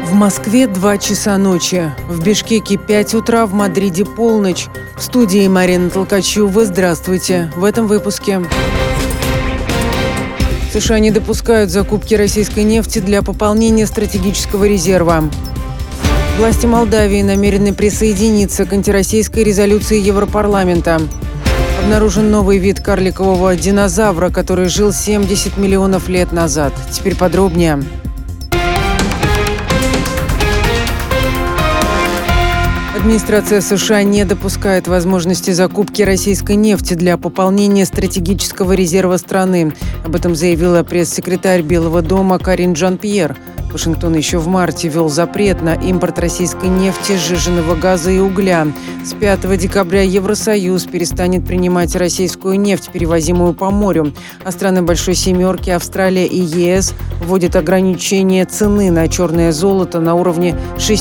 В Москве 2 часа ночи, в Бишкеке 5 утра, в Мадриде полночь. В студии Марина Толкачева. Здравствуйте. В этом выпуске. США не допускают закупки российской нефти для пополнения стратегического резерва. Власти Молдавии намерены присоединиться к антироссийской резолюции Европарламента. Обнаружен новый вид карликового динозавра, который жил 70 миллионов лет назад. Теперь подробнее. Администрация США не допускает возможности закупки российской нефти для пополнения стратегического резерва страны. Об этом заявила пресс-секретарь Белого дома Карин Жан-Пьер. Вашингтон еще в марте ввел запрет на импорт российской нефти, сжиженного газа и угля. С 5 декабря Евросоюз перестанет принимать российскую нефть, перевозимую по морю. А страны Большой Семерки, Австралия и ЕС вводят ограничение цены на черное золото на уровне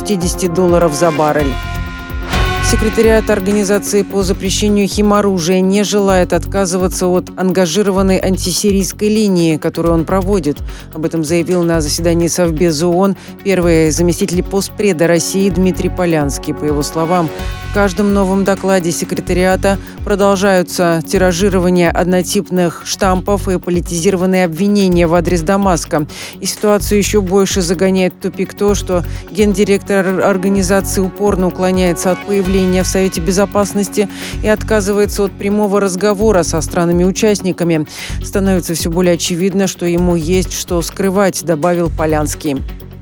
$60 за баррель. Секретариат Организации по запрещению химоружия не желает отказываться от ангажированной антисирийской линии, которую он проводит. Об этом заявил на заседании Совбеза ООН первый заместитель постпреда России Дмитрий Полянский. По его словам, в каждом новом докладе секретариата продолжаются тиражирование однотипных штампов и политизированные обвинения в адрес Дамаска. И ситуацию еще больше загоняет в тупик то, что гендиректор организации упорно уклоняется от появления в Совете Безопасности и отказывается от прямого разговора со странами-участниками. Становится все более очевидно, что ему есть что скрывать, добавил Полянский.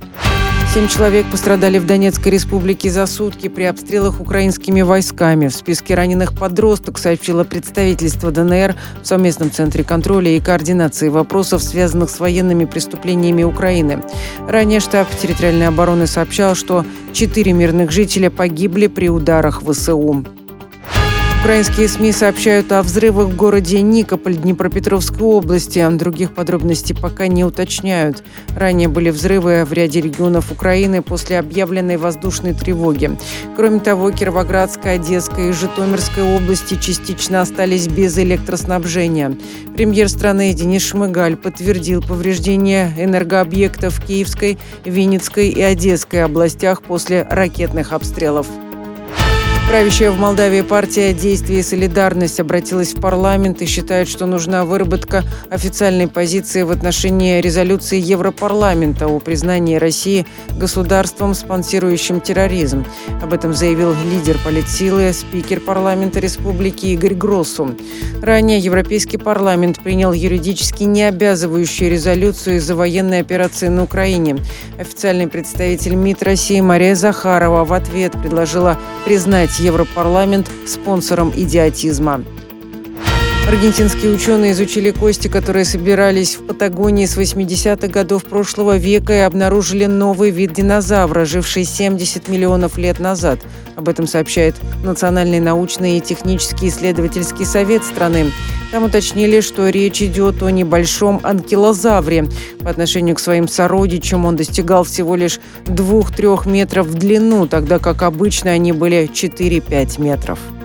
7 человек пострадали в Донецкой республике за сутки при обстрелах украинскими войсками. В списке раненых подросток, сообщило представительство ДНР в совместном центре контроля и координации вопросов, связанных с военными преступлениями Украины. Ранее штаб территориальной обороны сообщал, что 4 мирных жителя погибли при ударах ВСУ. Украинские СМИ сообщают о взрывах в городе Никополь Днепропетровской области. Других подробностей пока не уточняют. Ранее были взрывы в ряде регионов Украины после объявленной воздушной тревоги. Кроме того, Кировоградская, Одесская и Житомирская области частично остались без электроснабжения. Премьер страны Денис Шмыгаль подтвердил повреждения энергообъектов в Киевской, Винницкой и Одесской областях после ракетных обстрелов. Правящая в Молдавии партия «Действие и солидарность» обратилась в парламент и считает, что нужна выработка официальной позиции в отношении резолюции Европарламента о признании России государством, спонсирующим терроризм. Об этом заявил лидер политсилы, спикер парламента республики Игорь Гроссу. Ранее Европейский парламент принял юридически необязывающую резолюцию из-за военной операции на Украине. Официальный представитель МИД России Мария Захарова в ответ предложила признать Европарламент спонсором идиотизма. Аргентинские ученые изучили кости, которые собирались в Патагонии с 80-х годов прошлого века, и обнаружили новый вид динозавра, живший 70 миллионов лет назад. Об этом сообщает Национальный научный и технический исследовательский совет страны. Там уточнили, что речь идет о небольшом анкилозавре. По отношению к своим сородичам он достигал всего лишь 2-3 метров в длину, тогда как обычно они были 4-5 метров.